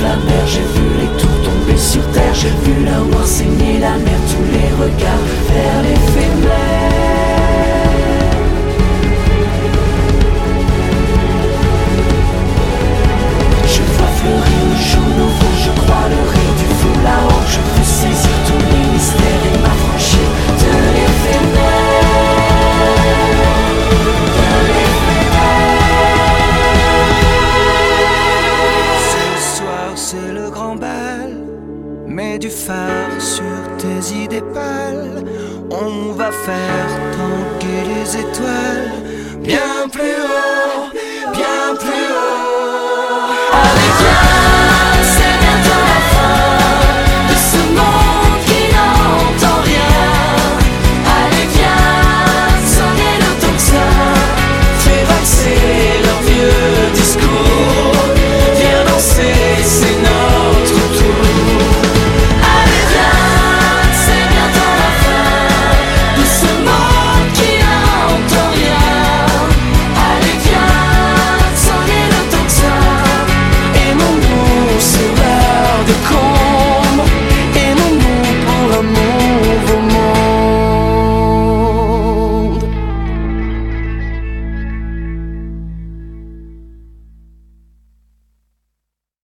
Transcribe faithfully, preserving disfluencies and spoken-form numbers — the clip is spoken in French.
la mer, j'ai vu les tours tomber sur terre, j'ai vu la war saigner la mer, tous les regards vers l'éphémère. Je vois fleurir le jaune au vent, je crois le rire du feu là-haut, je veux saisir tous les mystères et m'affranchir de l'éphémère. De l'éphémère. Ce soir c'est le grand bal, mets du phare sur tes idées pâles. On va faire tanguer les étoiles bien plus haut.